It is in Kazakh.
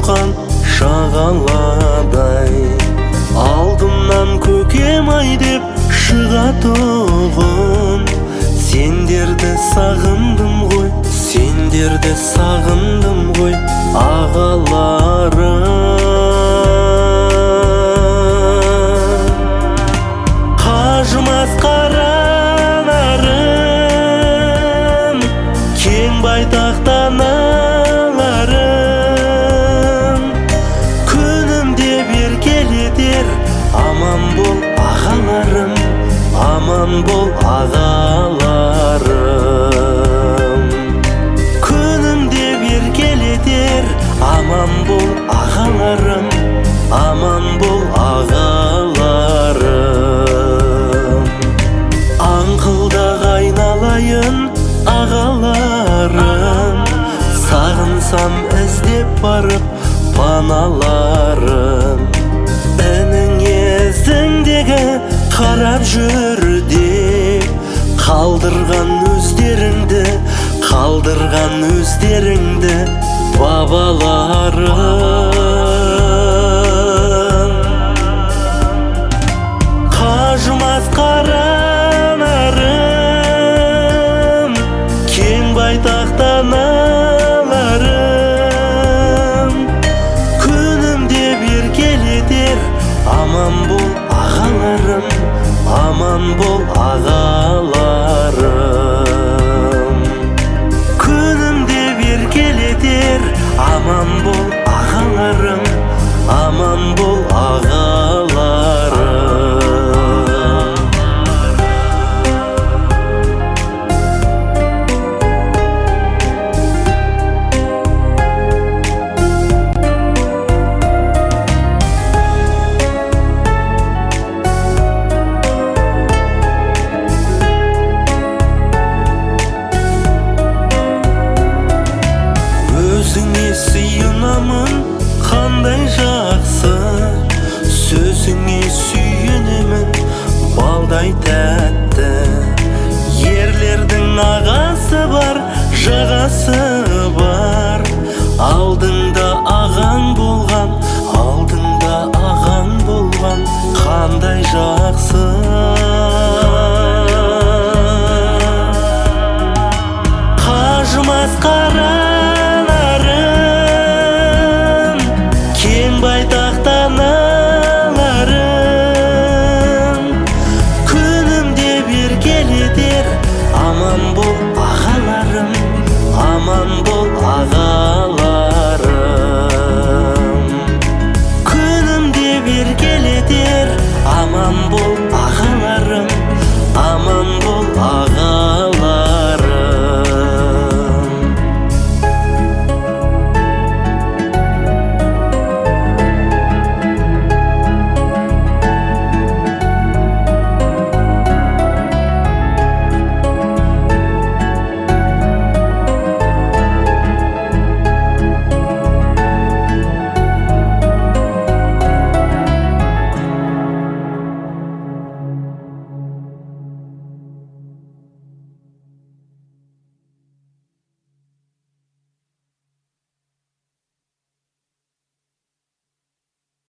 ұшқан шағаладай, алдымнан көкем ай деп шығатұғын. Сендерді сағындым ғой, сендерді сағындым ғой, ағаларым. Қажымас қаранарым, кең байтақ даналарым, күнімде бер келедер. Аман бол ағаларым, аман бол ағаларым, күнімде бер келедер. Аман бол ағаларым, аман бол ағаларым. Аңқылдақ айналайын ағаларым, сағынсам іздеп барып паналарым. Інің езіңдегі қарап жүр деп қалдырған өздеріңді, қалдырған өздеріңді бабаларым.